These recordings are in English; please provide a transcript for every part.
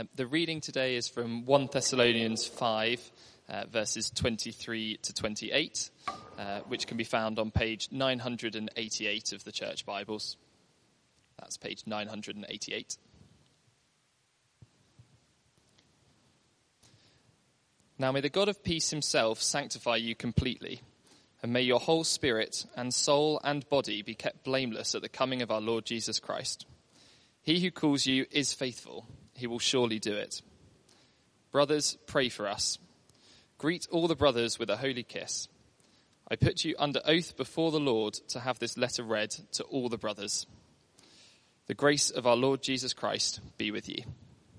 The reading today is from 1 Thessalonians 5, verses 23 to 28, which can be found on page 988 of the Church Bibles. That's page 988. Now may the God of peace himself sanctify you completely, and may your whole spirit and soul and body be kept blameless at the coming of our Lord Jesus Christ. He who calls you is faithful. He will surely do it. Brothers, pray for us. Greet all the brothers with a holy kiss. I put you under oath before the Lord to have this letter read to all the brothers. The grace of our Lord Jesus Christ be with you.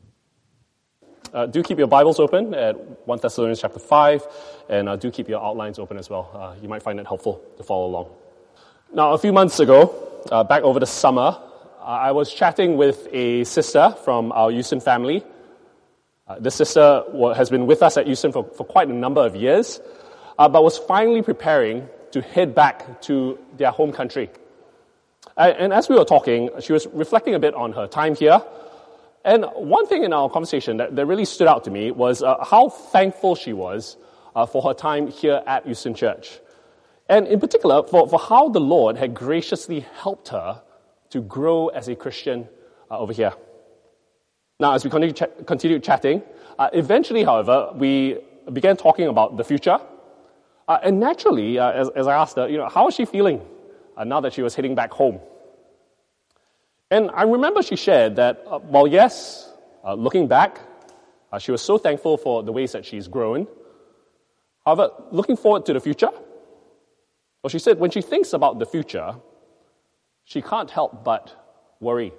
Do keep your Bibles open at 1 Thessalonians chapter 5, and do keep your outlines open as well. You might find it helpful to follow along. Now, a few months ago, back over the summer, I was chatting with a sister from our Houston family. This sister has been with us at Houston for quite a number of years, but was finally preparing to head back to their home country. And as we were talking, she was reflecting a bit on her time here. And one thing in our conversation that really stood out to me was how thankful she was for her time here at Houston Church. And in particular, for how the Lord had graciously helped her to grow as a Christian over here. Now, as we continued chatting, eventually, however, we began talking about the future. And naturally, as I asked her, how is she feeling now that she was heading back home? And I remember she shared that, looking back, she was so thankful for the ways that she's grown. However, looking forward to the future, well, she said when she thinks about the future, she can't help but worry.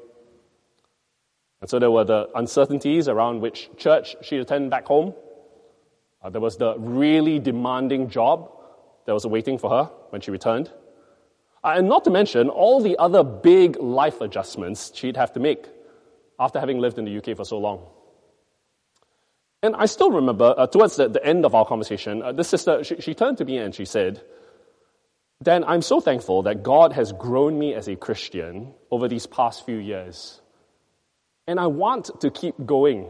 And so there were the uncertainties around which church she'd attend back home. There was the really demanding job that was awaiting for her when she returned. And not to mention all the other big life adjustments she'd have to make after having lived in the UK for so long. And I still remember, towards the end of our conversation, this sister, she turned to me and she said, Dan, I'm so thankful that God has grown me as a Christian over these past few years. And I want to keep going.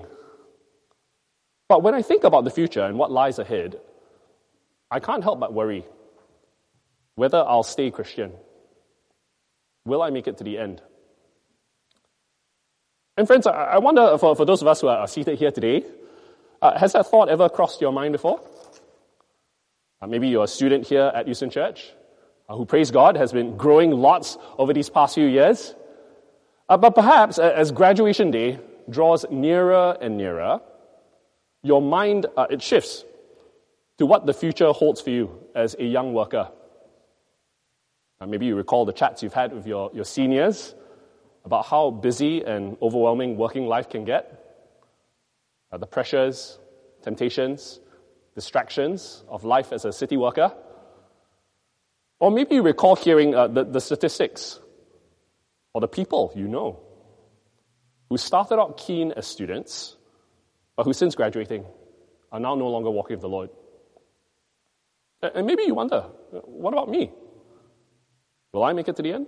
But when I think about the future and what lies ahead, I can't help but worry whether I'll stay Christian. Will I make it to the end? And friends, I wonder, for those of us who are seated here today, has that thought ever crossed your mind before? Maybe you're a student here at Houston Church, who, praise God, has been growing lots over these past few years. But perhaps as graduation day draws nearer and nearer, your mind, it shifts to what the future holds for you as a young worker. Maybe you recall the chats you've had with your seniors about how busy and overwhelming working life can get. The pressures, temptations, distractions of life as a city worker. Or maybe you recall hearing the statistics or the people you know who started out keen as students, but who since graduating are now no longer walking with the Lord. And maybe you wonder, what about me? Will I make it to the end?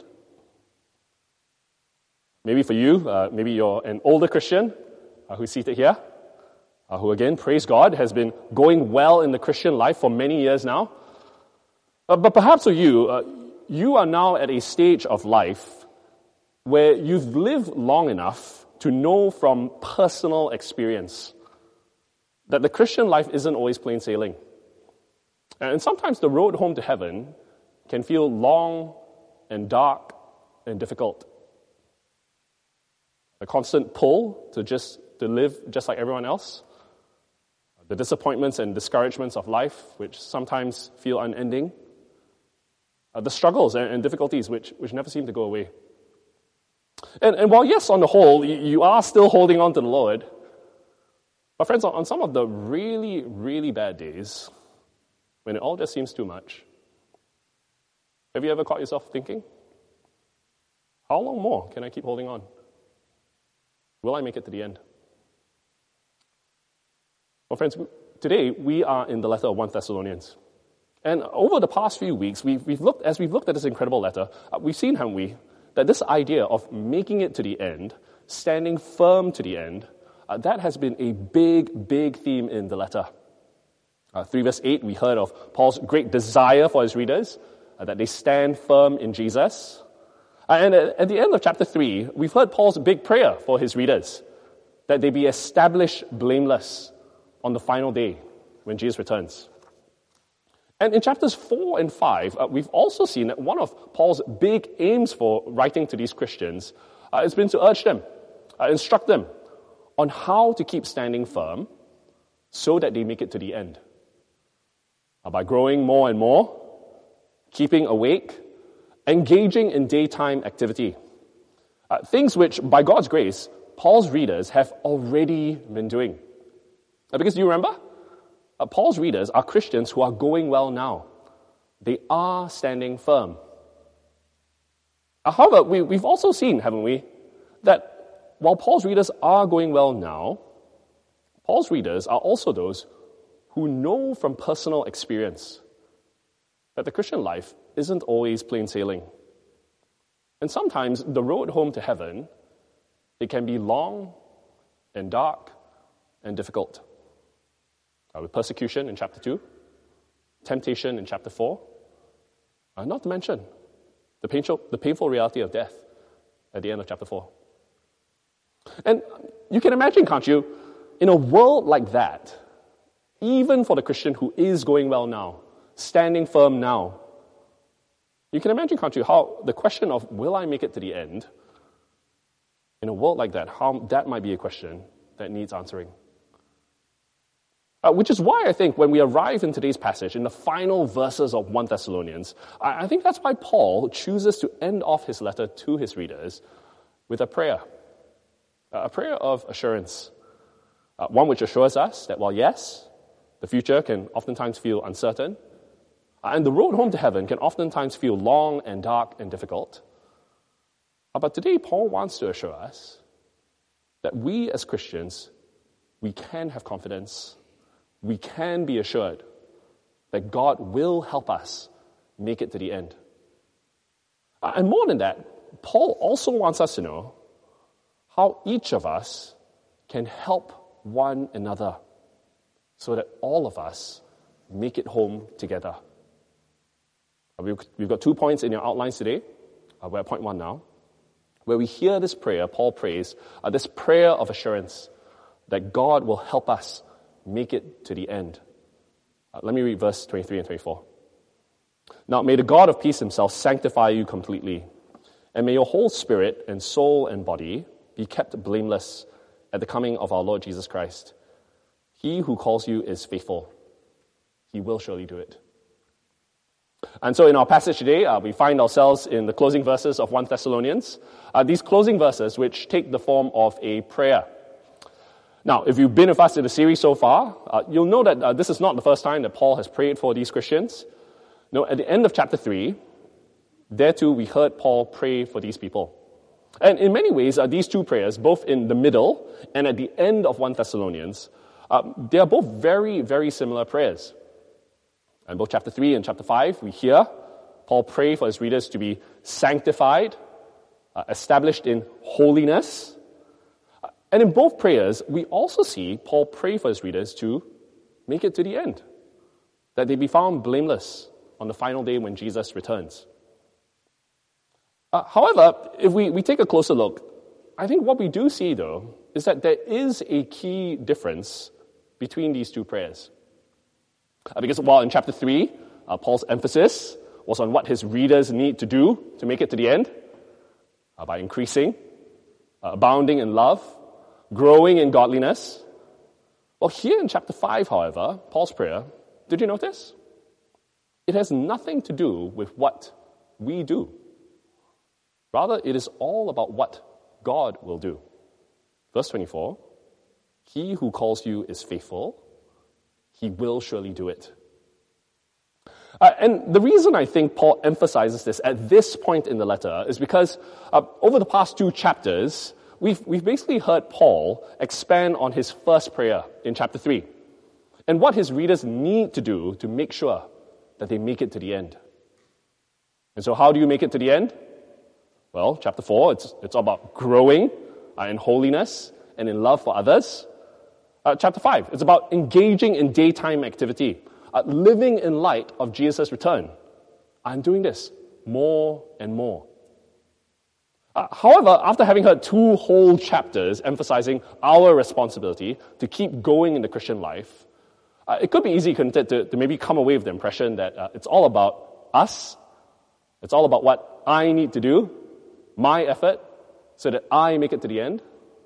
Maybe for you, maybe you're an older Christian who's seated here, who again, praise God, has been going well in the Christian life for many years now. But perhaps for you, you are now at a stage of life where you've lived long enough to know from personal experience that the Christian life isn't always plain sailing. And sometimes the road home to heaven can feel long and dark and difficult. A constant pull to live just like everyone else. The disappointments and discouragements of life, which sometimes feel unending. The struggles and difficulties which never seem to go away. And while yes, on the whole, you are still holding on to the Lord, but friends, on some of the really, really bad days, when it all just seems too much, have you ever caught yourself thinking, how long more can I keep holding on? Will I make it to the end? Well, friends, today we are in the letter of 1 Thessalonians. And over the past few weeks, we've looked at this incredible letter, we've seen, haven't we, that this idea of making it to the end, standing firm to the end, that has been a big theme in the letter. 3 verse 8, we heard of Paul's great desire for his readers, that they stand firm in Jesus. And at the end of chapter 3, we've heard Paul's big prayer for his readers, that they be established blameless on the final day when Jesus returns. And in chapters 4 and 5, we've also seen that one of Paul's big aims for writing to these Christians has been to urge them, instruct them on how to keep standing firm so that they make it to the end. By growing more and more, keeping awake, engaging in daytime activity. Things which, by God's grace, Paul's readers have already been doing. Because do you remember? Paul's readers are Christians who are going well now. They are standing firm. However, we've also seen, haven't we, that while Paul's readers are going well now, Paul's readers are also those who know from personal experience that the Christian life isn't always plain sailing. And sometimes the road home to heaven, it can be long and dark and difficult. With persecution in chapter 2, temptation in chapter 4, not to mention the painful reality of death at the end of chapter 4. And you can imagine, can't you, in a world like that, even for the Christian who is going well now, standing firm now, you can imagine, can't you, how the question of will I make it to the end, in a world like that, how that might be a question that needs answering. Which is why I think when we arrive in today's passage, in the final verses of 1 Thessalonians, I think that's why Paul chooses to end off his letter to his readers with a prayer of assurance. One which assures us that while yes, the future can oftentimes feel uncertain, and the road home to heaven can oftentimes feel long and dark and difficult. But today, Paul wants to assure us that we as Christians, we can have confidence, we can be assured that God will help us make it to the end. And more than that, Paul also wants us to know how each of us can help one another so that all of us make it home together. We've got 2 points in your outlines today. We're at point 1 now, where we hear this prayer, Paul prays, this prayer of assurance that God will help us make it to the end. Let me read verse 23 and 24. Now may the God of peace himself sanctify you completely, and may your whole spirit and soul and body be kept blameless at the coming of our Lord Jesus Christ. He who calls you is faithful. He will surely do it. And so in our passage today, we find ourselves in the closing verses of 1 Thessalonians. These closing verses which take the form of a prayer. Now, if you've been with us in the series so far, you'll know that this is not the first time that Paul has prayed for these Christians. No, at the end of chapter 3, there too we heard Paul pray for these people. And in many ways, these two prayers, both in the middle and at the end of 1 Thessalonians, they are both very, very similar prayers. In both chapter 3 and chapter 5, we hear Paul pray for his readers to be sanctified, established in holiness. And in both prayers, we also see Paul pray for his readers to make it to the end, that they be found blameless on the final day when Jesus returns. However, if we take a closer look, I think what we do see, though, is that there is a key difference between these two prayers. Because while in chapter 3, Paul's emphasis was on what his readers need to do to make it to the end, by increasing, abounding in love, growing in godliness. Well, here in chapter 5, however, Paul's prayer, did you notice? It has nothing to do with what we do. Rather, it is all about what God will do. Verse 24, he who calls you is faithful. He will surely do it. And the reason I think Paul emphasizes this at this point in the letter is because over the past 2 chapters, we've basically heard Paul expand on his first prayer in chapter 3 and what his readers need to do to make sure that they make it to the end. And so how do you make it to the end? Well, chapter 4, it's all about growing in holiness and in love for others. Chapter 5, it's about engaging in daytime activity, living in light of Jesus' return. I'm doing this more and more. However, after having heard 2 whole chapters emphasizing our responsibility to keep going in the Christian life, it could be easy, couldn't it, to maybe come away with the impression that it's all about us, it's all about what I need to do, my effort, so that I make it to the end.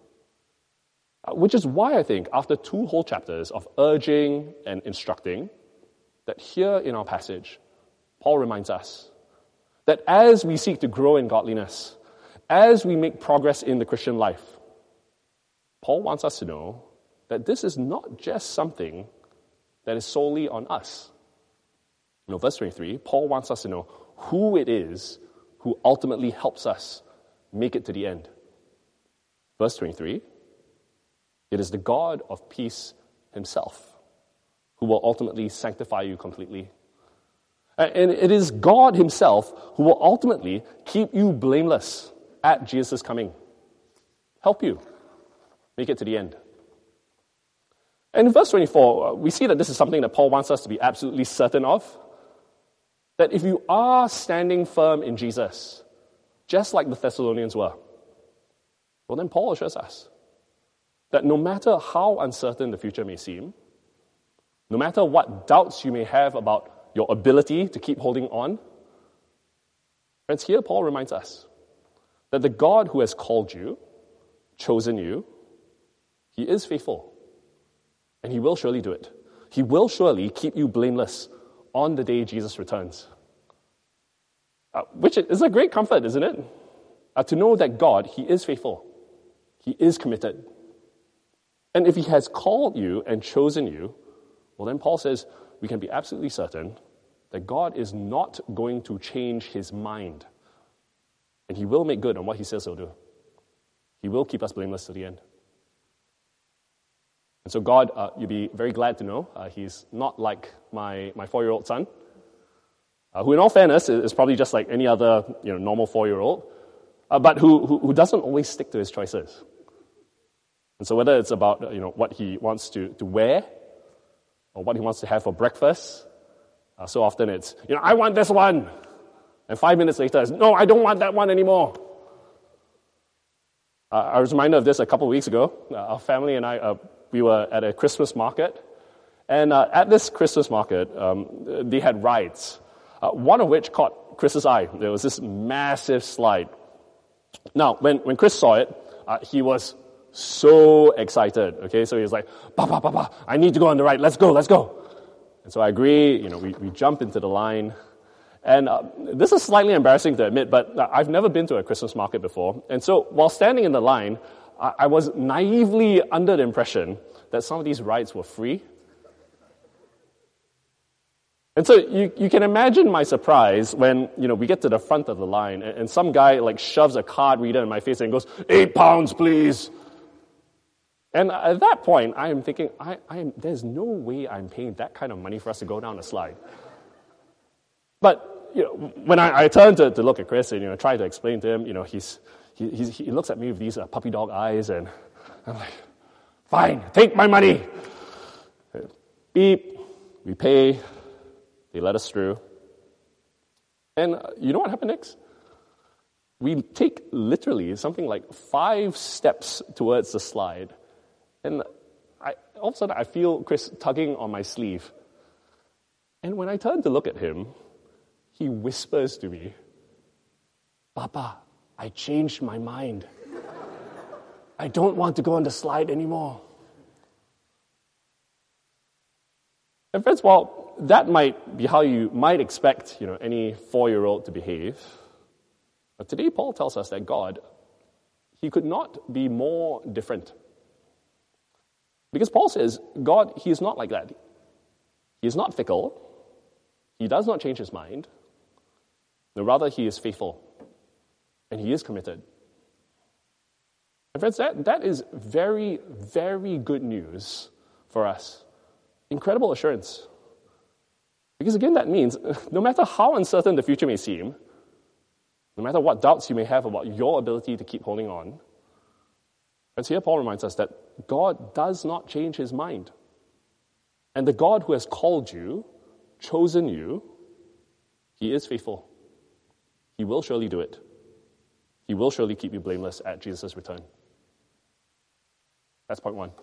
Which is why I think, after 2 whole chapters of urging and instructing, that here in our passage, Paul reminds us that as we seek to grow in godliness, as we make progress in the Christian life, Paul wants us to know that this is not just something that is solely on us. Verse 23, Paul wants us to know who it is who ultimately helps us make it to the end. Verse 23, it is the God of peace himself who will ultimately sanctify you completely. And it is God himself who will ultimately keep you blameless at Jesus' coming. Help you make it to the end. And in verse 24, we see that this is something that Paul wants us to be absolutely certain of. That if you are standing firm in Jesus, just like the Thessalonians were, well then Paul assures us that no matter how uncertain the future may seem, no matter what doubts you may have about your ability to keep holding on, friends, here Paul reminds us that the God who has called you, chosen you, he is faithful. And he will surely do it. He will surely keep you blameless on the day Jesus returns. Which is a great comfort, isn't it? To know that God, he is faithful. He is committed. And if he has called you and chosen you, well then Paul says we can be absolutely certain that God is not going to change his mind. And he will make good on what he says he'll do. He will keep us blameless to the end. And so God, you'll be very glad to know, he's not like my 4-year-old son, who in all fairness is probably just like any other normal 4-year-old, but who doesn't always stick to his choices. And so whether it's about what he wants to wear, or what he wants to have for breakfast, so often it's, I want this one. And 5 minutes later, it's, no, I don't want that one anymore. I was reminded of this a couple of weeks ago. Our family and I, we were at a Christmas market. And at this Christmas market, they had rides, one of which caught Chris's eye. There was this massive slide. Now, when Chris saw it, he was so excited. Okay, so he was like, Papa, I need to go on the ride. Let's go. And so I agree. We jump into the line. And this is slightly embarrassing to admit, but I've never been to a Christmas market before. And so while standing in the line, I was naively under the impression that some of these rides were free. And so you can imagine my surprise when, we get to the front of the line and some guy shoves a card reader in my face and goes, £8, please. And at that point, I am thinking, there's no way I'm paying that kind of money for us to go down the slide. But when I turn to look at Chris and try to explain to him, he looks at me with these puppy dog eyes, and I'm like, fine, take my money. Beep, we pay, they let us through. And you know what happened next? We take literally something like 5 steps towards the slide, and all of a sudden I feel Chris tugging on my sleeve. And when I turn to look at him, he whispers to me, Papa, I changed my mind. I don't want to go on the slide anymore. And friends, while that might be how you might expect, any 4-year-old to behave, but today Paul tells us that God, he could not be more different. Because Paul says, God, he is not like that. He is not fickle. He does not change his mind. No, rather, he is faithful, and he is committed. And friends, that is very, very good news for us. Incredible assurance. Because again, that means no matter how uncertain the future may seem, no matter what doubts you may have about your ability to keep holding on, And so here Paul reminds us that God does not change his mind. And the God who has called you, chosen you, he is faithful. He will surely do it. He will surely keep you blameless at Jesus' return. That's point one.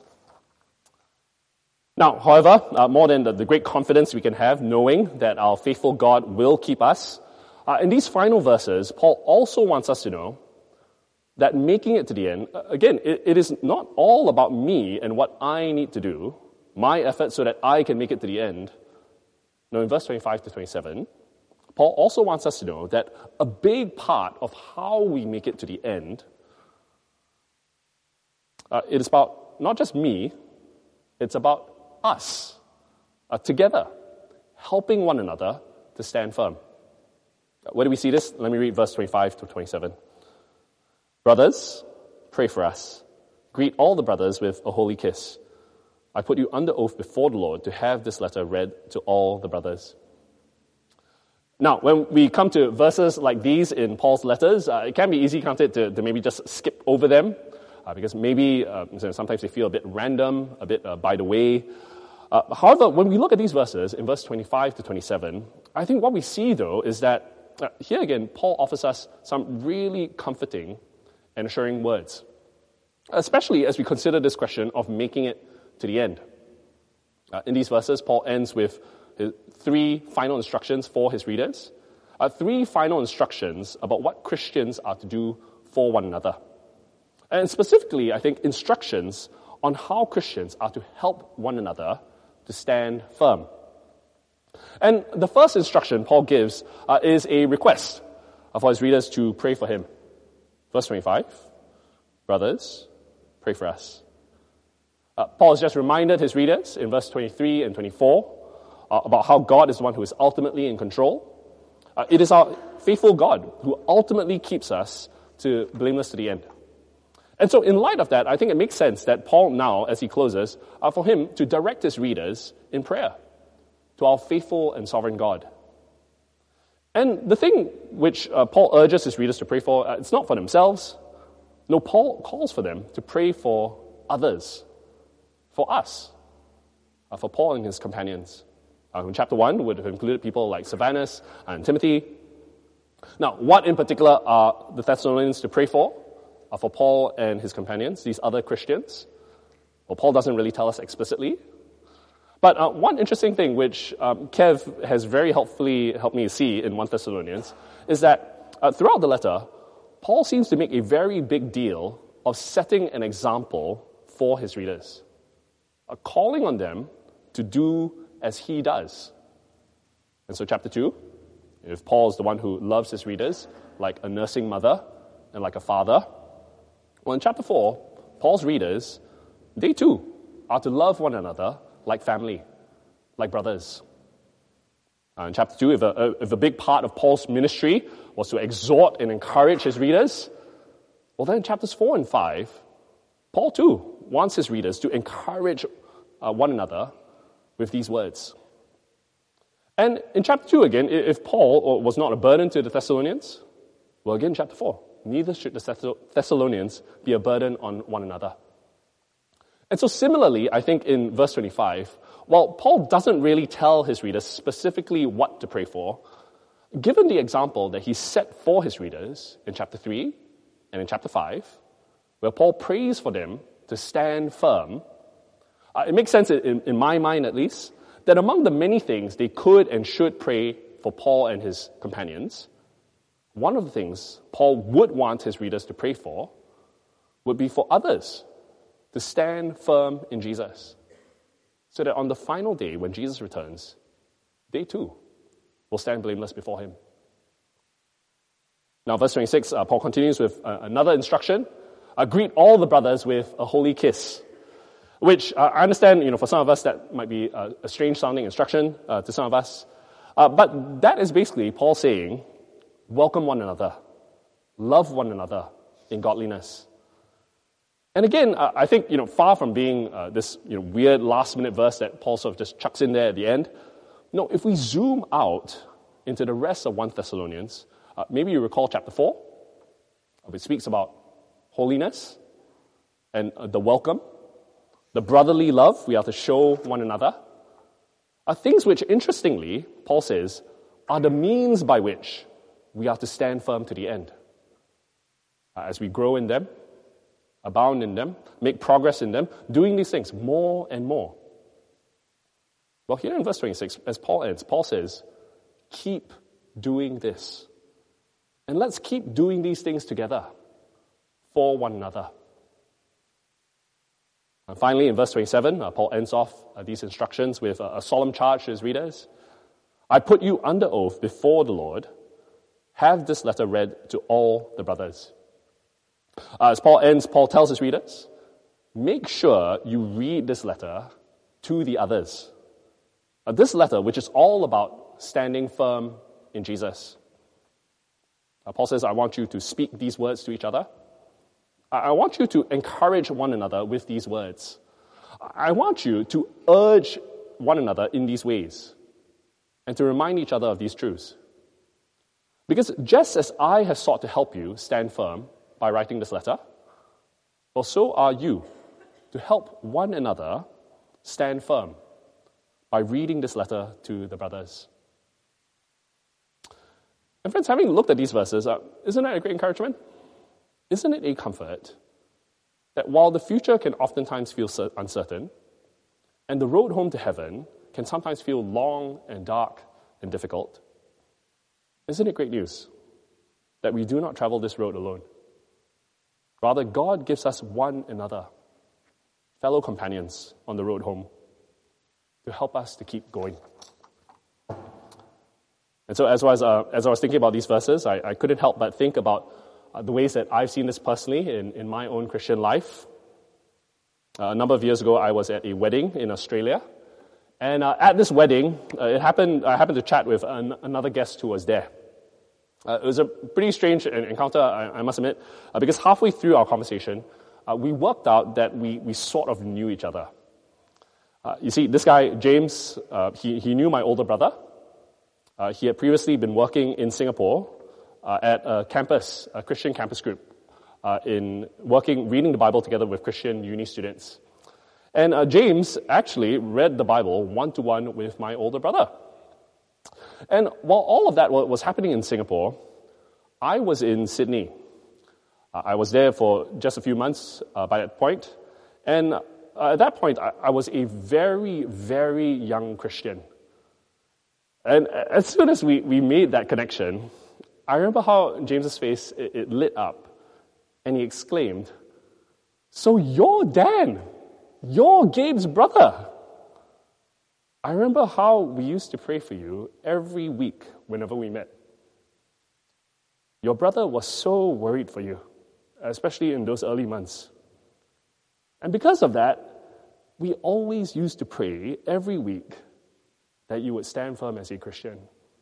Now, however, more than the great confidence we can have knowing that our faithful God will keep us, in these final verses, Paul also wants us to know that making it to the end, again, it is not all about me and what I need to do, my effort so that I can make it to the end. No, in verse 25 to 27, Paul also wants us to know that a big part of how we make it to the end, it is about not just me, it's about us, together, helping one another to stand firm. Where do we see this? Let me read verse 25 to 27. Brothers, pray for us. Greet all the brothers with a holy kiss. I put you under oath before the Lord to have this letter read to all the brothers. Now, when we come to verses like these in Paul's letters, it can be easy, can't it, to maybe just skip over them, because maybe sometimes they feel a bit random, a bit by the way. However, when we look at these verses in verse 25 to 27, I think what we see, though, is that here again, Paul offers us some really comforting and assuring words, especially as we consider this question of making it to the end. In these verses, Paul ends with his 3 final instructions for his readers, 3 final instructions about what Christians are to do for one another. And specifically, I think, instructions on how Christians are to help one another to stand firm. And the first instruction Paul gives is a request for his readers to pray for him. Verse 25, brothers, pray for us. Paul has just reminded his readers in verse 23 and 24 about how God is the one who is ultimately in control. It is our faithful God who ultimately keeps us to blameless to the end. And so in light of that, I think it makes sense that Paul now, as he closes, for him to direct his readers in prayer to our faithful and sovereign God. And the thing which Paul urges his readers to pray for, it's not for themselves. No, Paul calls for them to pray for others, for us, for Paul and his companions. In chapter 1 would have included people like Silvanus and Timothy. Now, what in particular are the Thessalonians to pray for Paul and his companions, these other Christians? Well, Paul doesn't really tell us explicitly. But one interesting thing which Kev has very helpfully helped me see in 1 Thessalonians is that throughout the letter, Paul seems to make a very big deal of setting an example for his readers, calling on them to do as he does. And so chapter 2, if Paul is the one who loves his readers like a nursing mother and like a father, well, in chapter 4, Paul's readers, they too are to love one another like family, like brothers. In chapter 2, if a big part of Paul's ministry was to exhort and encourage his readers, well then in chapters 4 and 5, Paul too wants his readers to encourage one another with these words. And in chapter 2 again, if Paul was not a burden to the Thessalonians, well again, chapter 4, neither should the Thessalonians be a burden on one another. And so similarly, I think in verse 25, while Paul doesn't really tell his readers specifically what to pray for, given the example that he set for his readers in chapter 3 and in chapter 5, where Paul prays for them to stand firm, it makes sense in my mind at least, that among the many things they could and should pray for Paul and his companions, one of the things Paul would want his readers to pray for would be for others to stand firm in Jesus, so that on the final day when Jesus returns, they too will stand blameless before him. Now, verse 26, Paul continues with another instruction. Greet all the brothers with a holy kiss, which I understand, for some of us that might be a strange-sounding instruction to some of us. But that is basically Paul saying, welcome one another, love one another in godliness. And again, I think, far from being this weird last-minute verse that Paul sort of just chucks in there at the end, if we zoom out into the rest of 1 Thessalonians, maybe you recall chapter 4, which speaks about holiness. and the welcome, the brotherly love we are to show one another, are things which, interestingly, Paul says, are the means by which we are to stand firm to the end. As we grow in them, abound in them, make progress in them, doing these things more and more. Well, here in verse 26, as Paul ends, Paul says, keep doing this. And let's keep doing these things together for one another. And finally, in verse 27, Paul ends off these instructions with a solemn charge to his readers. I put you under oath before the Lord. Have this letter read to all the brothers. As Paul ends, Paul tells his readers, make sure you read this letter to the others. This letter, which is all about standing firm in Jesus. Paul says, I want you to speak these words to each other. I want you to encourage one another with these words. I want you to urge one another in these ways and to remind each other of these truths. Because just as I have sought to help you stand firm by writing this letter, well, so are you to help one another stand firm by reading this letter to the brothers. And friends, having looked at these verses, isn't that a great encouragement? Isn't it a comfort that while the future can oftentimes feel uncertain, and the road home to heaven can sometimes feel long and dark and difficult, isn't it great news that we do not travel this road alone? Rather, God gives us one another, fellow companions on the road home, to help us to keep going. And so as I was thinking about these verses, I couldn't help but think about the ways that I've seen this personally in my own Christian life. A number of years ago, I was at a wedding in Australia. And at this wedding, I happened to chat with another guest who was there. It was a pretty strange encounter, I must admit, because halfway through our conversation, we worked out that we sort of knew each other. You see, this guy, James, he knew my older brother. He had previously been working in Singapore at a Christian campus group, reading the Bible together with Christian uni students. And James actually read the Bible one-to-one with my older brother. And while all of that was happening in Singapore, I was in Sydney. I was there for just a few months by that point. And at that point, I was a very, very young Christian. And as soon as we made that connection, I remember how James's face, it lit up. And he exclaimed, "So you're Dan! You're Gabe's brother!" I remember how we used to pray for you every week whenever we met. Your brother was so worried for you, especially in those early months. And because of that, we always used to pray every week that you would stand firm as a Christian.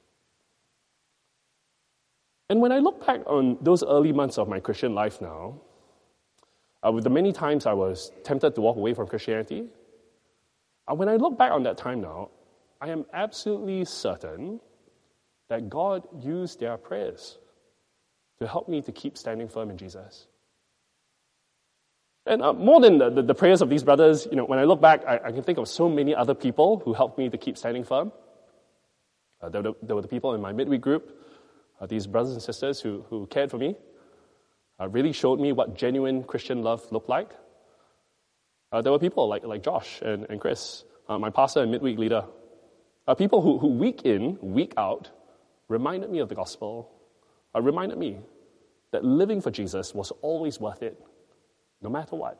And when I look back on those early months of my Christian life now, with the many times I was tempted to walk away from Christianity, when I look back on that time now, I am absolutely certain that God used their prayers to help me to keep standing firm in Jesus. And more than the prayers of these brothers, when I look back, I can think of so many other people who helped me to keep standing firm. There were the people in my midweek group, these brothers and sisters who cared for me, really showed me what genuine Christian love looked like. There were people like Josh and Chris, my pastor and midweek leader, people who week in, week out, reminded me of the gospel, reminded me that living for Jesus was always worth it, no matter what.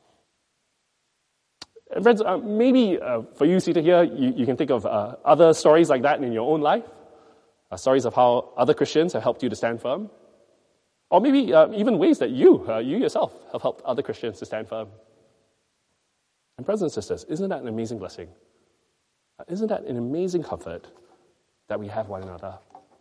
And friends, maybe for you seated here, you can think of other stories like that in your own life, stories of how other Christians have helped you to stand firm, or maybe even ways that you yourself have helped other Christians to stand firm. And brothers and sisters, isn't that an amazing blessing? Isn't that an amazing comfort that we have one another?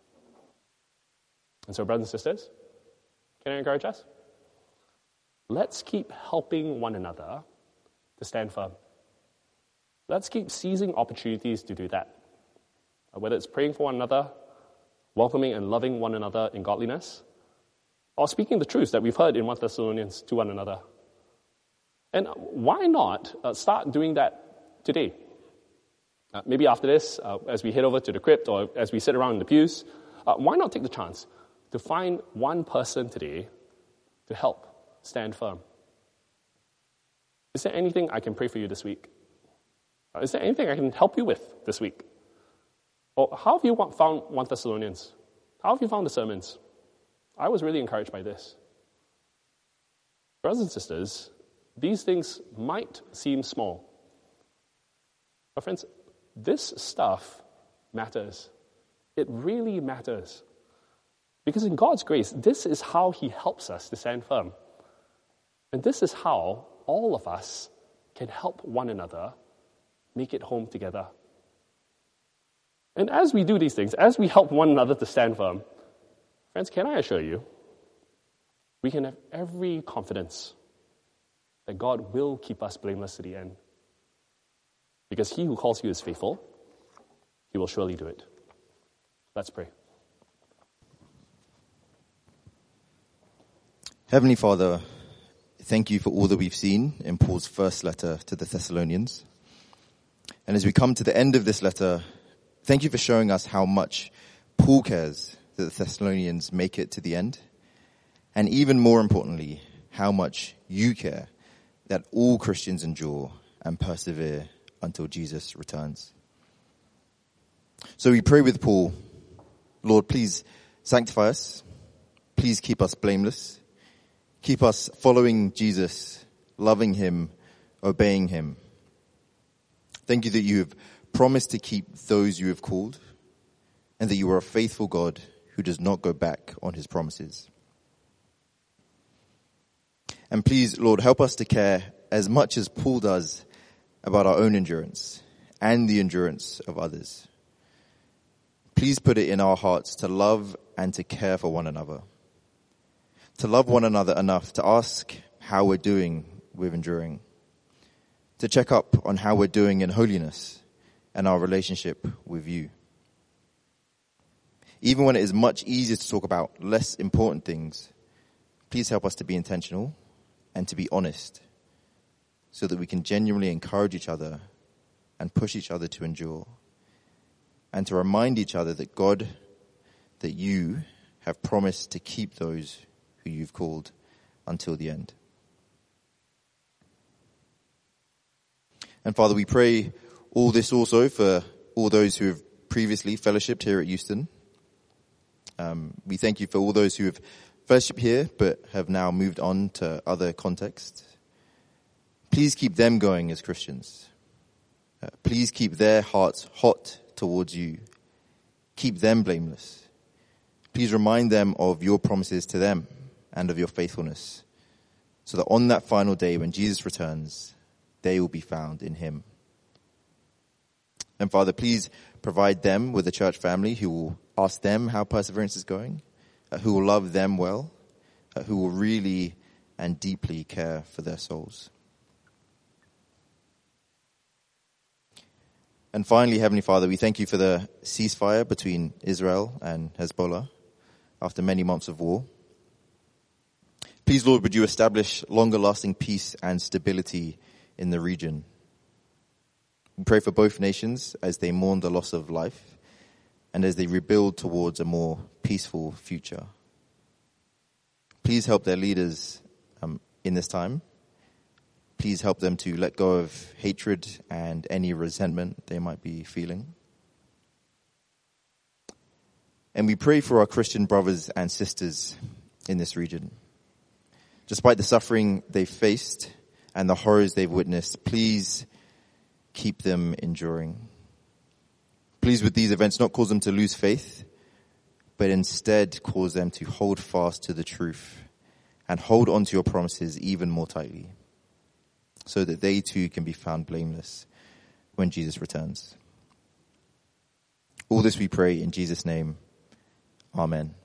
And so, brothers and sisters, can I encourage us? Let's keep helping one another to stand firm. Let's keep seizing opportunities to do that. Whether it's praying for one another, welcoming and loving one another in godliness, or speaking the truths that we've heard in 1 Thessalonians to one another. And why not start doing that today? Maybe after this, as we head over to the crypt or as we sit around in the pews, why not take the chance to find one person today to help stand firm? Is there anything I can pray for you this week? Is there anything I can help you with this week? Or how have you found 1 Thessalonians? How have you found the sermons? I was really encouraged by this. Brothers and sisters, these things might seem small. But friends, this stuff matters. It really matters. Because in God's grace, this is how He helps us to stand firm. And this is how all of us can help one another make it home together. And as we do these things, as we help one another to stand firm, friends, can I assure you, we can have every confidence that God will keep us blameless to the end. Because He who calls you is faithful, He will surely do it. Let's pray. Heavenly Father, thank you for all that we've seen in Paul's first letter to the Thessalonians. And as we come to the end of this letter, thank you for showing us how much Paul cares that the Thessalonians make it to the end. And even more importantly, how much you care that all Christians endure and persevere until Jesus returns. So we pray with Paul, Lord, please sanctify us. Please keep us blameless. Keep us following Jesus, loving Him, obeying Him. Thank you that you have promised to keep those you have called, and that you are a faithful God who does not go back on His promises. And please, Lord, help us to care as much as Paul does about our own endurance and the endurance of others. Please put it in our hearts to love and to care for one another. To love one another enough to ask how we're doing with enduring. To check up on how we're doing in holiness and our relationship with you. Even when it is much easier to talk about less important things, please help us to be intentional and to be honest so that we can genuinely encourage each other and push each other to endure. And to remind each other that God, that you have promised to keep those who you've called until the end. And Father, we pray all this also for all those who have previously fellowshipped here at Euston. We thank you for all those who have fellowship here but have now moved on to other contexts. Please keep them going as Christians. Please keep their hearts hot towards you. Keep them blameless. Please remind them of your promises to them and of your faithfulness, so that on that final day when Jesus returns, they will be found in Him. And Father, please provide them with a church family who will ask them how perseverance is going, who will love them well, who will really and deeply care for their souls. And finally, Heavenly Father, we thank you for the ceasefire between Israel and Hezbollah after many months of war. Please, Lord, would you establish longer-lasting peace and stability in the region. We pray for both nations as they mourn the loss of life and as they rebuild towards a more peaceful future. Please help their leaders in this time. Please help them to let go of hatred and any resentment they might be feeling. And we pray for our Christian brothers and sisters in this region. Despite the suffering they've faced and the horrors they've witnessed, please keep them enduring. Please, with these events, not cause them to lose faith, but instead cause them to hold fast to the truth and hold on to your promises even more tightly, so that they too can be found blameless when Jesus returns. All this we pray in Jesus' name. Amen.